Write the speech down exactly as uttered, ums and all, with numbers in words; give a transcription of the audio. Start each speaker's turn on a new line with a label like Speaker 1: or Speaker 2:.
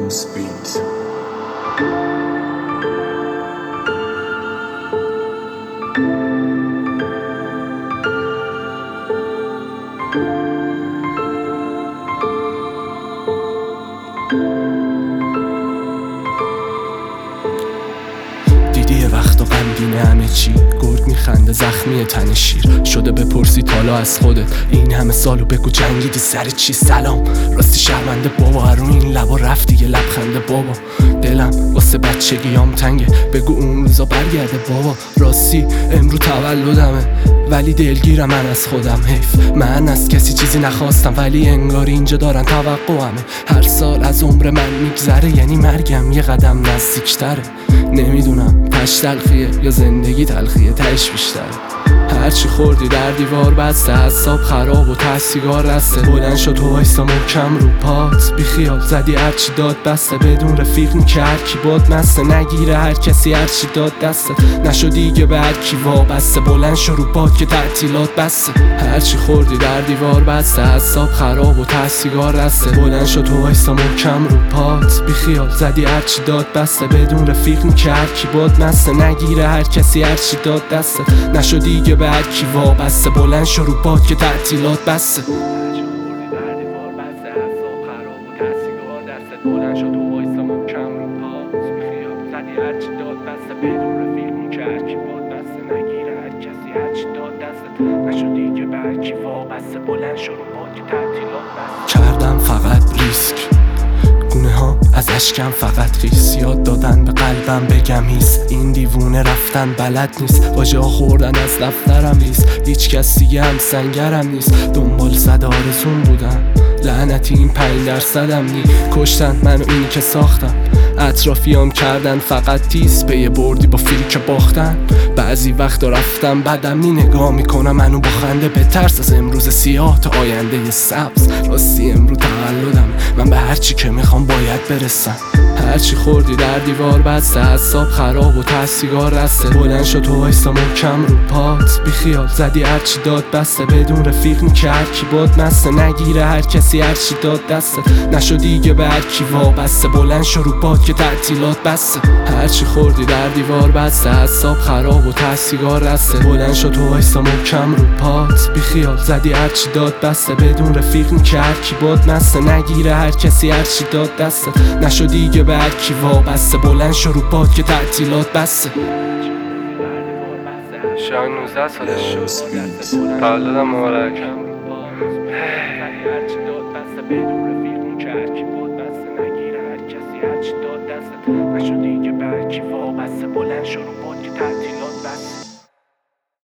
Speaker 1: Rams Beat.
Speaker 2: دیدی یه وقتا غمگینه همه چی، گرگ میخنده زخمی تن شیر شده. بپرسی تالا از خودت این همه سالو بگو جنگیدی سر چی؟ سلام راستی شرمنده بابا، رو این لبا رفتی یه لبخنده بابا. دلم واسه بچگیام تنگه، بگو اون روزا برگرده بابا. راستی امرو تولدمه ولی دلگیرم من از خودم. حیف من از کسی چیزی نخواستم ولی انگار اینجا دارن توقعمه. هر سال از عمر من میگذره یعنی مرگم یه قدم نزدیکتره. نمیدونم تش تلخیه یا زندگی تلخیه تش بیشتره. هرچی خوردی در دیوار بسته، حساب خراب و ته سیگار رسته. بلند شد و وایسا محکم رو پات، بی خیال زدی هرچی داد بسته. بدون رفیق نی که هرکی باد مسته، نگیره هر کسی هرچی داد دسته. نشو دیگه به هرکی وابسته، بلند شو رو پات که تعطیلات بسته. هرچی خوردی در دیوار بسته، حساب خراب و ته سیگار رسته. بلند شد و وایسا محکم رو پات، بی خیال زدی هرچی داد بسته. بدون رفیق نی که هرکی باد مسته، نگیره هر کسی هرچی داد دسته. نشو دیگه به هرکی وابسته، بلند شو رو پات که تعطیلات بسته. بلند شد و وایسا محکم رو پات، بی خیال زدی هرچی داد بسته. بدون رفیق نی که هرکی باد بسته، نگیره هر کسی هرچی داد دسته. نشو دیگه به هرکی وابسته، بلند شو رو پات که تعطیلات بسته. کردم فقط ریسک، گونه ها از اشکم فقط خیس. یاد دادن به قلبم بگم هیس، این دیوونه رفتن بلد نیست. واژه ها خوردن از دفترم نیست، هیچ کس دیگه هم سنگرم نیست. دنبال زده آرزون بودم، لعنتی این پنج درصدم نی. کشتن منو اینی که ساختم، اطرافیام کردن فقط تیز. به یه بردی با فیری که باختن، بعضی وقتا رفتم بدم نی. نگاه میکنم منو با خنده، به ترس از امروز سیاه تا آینده سبز. راستی امروز تولدم، من به هرچی که میخوام باید برسم. هرچی خوردی در دیوار بسته، حساب خراب و ته سیگار رسته. بلند شد و وایسا محکم رو پات، بی خیال زدی هرچی داد بسته. بدون رفیق نی که هرکی باد مسته، نگیره هر کسی هرچی داد دسته. نشو دیگه به هرکی وابسته، بلند شو رو پات که تعطیلات بسته. هرچی خوردی در دیوار بسته، حساب خراب و ته سیگار رسته. بلند شد و وایسا محکم رو پات، بی خیال زدی هرچی داد بسته. بدون رفیق نی که هرکی باد مسته، نگیره هر کسی هرچی داد دسته. نشو دیگه به هرکی وابسته، بلند شو رو پات که تعطیلات بسته. شاید نوزده سالش شد، تولدم مبارک. هرچی داد بسته، بدون رفیق نی که هرکی باد بسته، نگیره هر کسی هرچی داد دسته. نشو دیگه به هرکی وابسته، بلند شو رو پات که تعطیلات بسته.